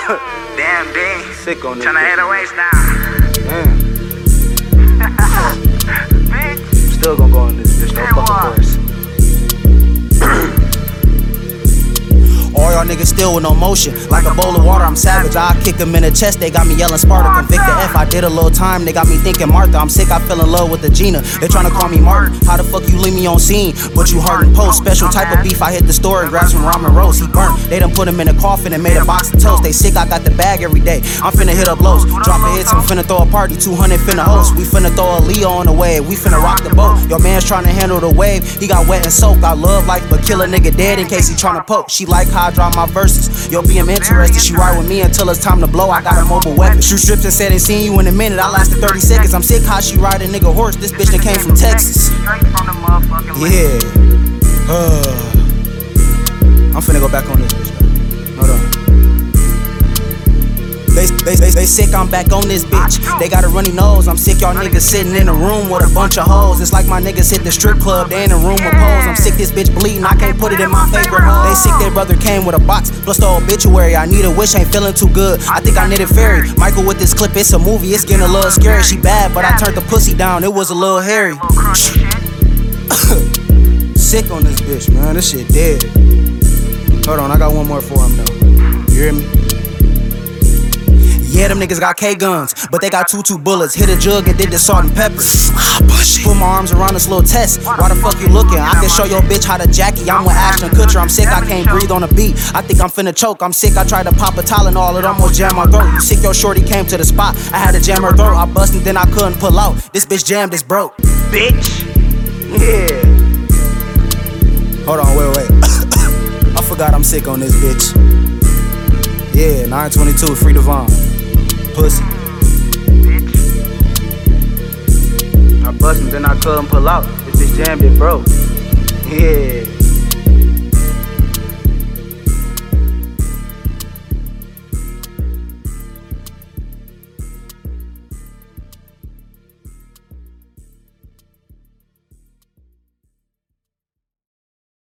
Damn, D. Sick on this. Tryna hit the waist down. Damn. Still gonna go on this bitch, no fucking course. All y'all niggas still with no motion. Like a bowl of water, I'm savage. I kick them in the chest, they got me yelling Sparta. Convict the F, I did a little time, they got me thinking Martha. I'm sick, I fell in love with the Gina. They tryna call me Martin. How the fuck you leave me on scene? But you hard and post. Special type of beef, I hit the store and grabbed some ramen rolls. He burnt, they done put him in a coffin and made a box of toast. They sick, I got the bag every day. I'm finna hit up lows, drop a hits, I'm finna throw a party. 200 finna host, we finna throw a Leo on the wave. We finna rock the boat, your man's tryna handle the wave. He got wet and soaked, I love life, but kill a nigga dead in case he tryna poke. She like how I drop my verses. Yo, BM interested, she ride with me until it's time to blow. I got a mobile weapon. Shoot strips and said ain't seen you in a minute. I lasted 30 seconds. I'm sick how she ride a nigga horse. This bitch that came from Texas. Yeah. I'm finna go back on this bitch. Hold on. They sick, I'm back on this bitch. They got a runny nose, I'm sick, y'all niggas sitting in a room with a bunch of hoes. It's like my niggas hit the strip club, they in a room with poles. I'm sick, this bitch bleeding, I can't put it in my favorite hole. They sick, their brother came with a box, plus the obituary. I need a wish, ain't feeling too good, I think I need a fairy. Michael with this clip, it's a movie, it's getting a little scary. She bad, but I turned the pussy down, it was a little hairy. Sick on this bitch, man, this shit dead. Hold on, I got one more for him though. You hear me? Yeah, them niggas got K-guns, but they got 2 bullets. Hit a jug and did the salt and pepper. Put my arms around this little test. Why the fuck you looking? I can show your bitch how to Jackie. I'm with Ashton Kutcher. I'm sick, I can't breathe on the beat. I think I'm finna choke. I'm sick, I tried to pop a Tylenol. It almost jammed my throat. You sick, your shorty came to the spot. I had to jam her throat. I busted, then I couldn't pull out. This bitch jammed, it's broke. Bitch. Yeah. Hold on, wait. I forgot I'm sick on this bitch. Yeah, 922, free Devon. Pussy. I bustin', then I couldn't pull out. This bitch jammed, it broke. Yeah.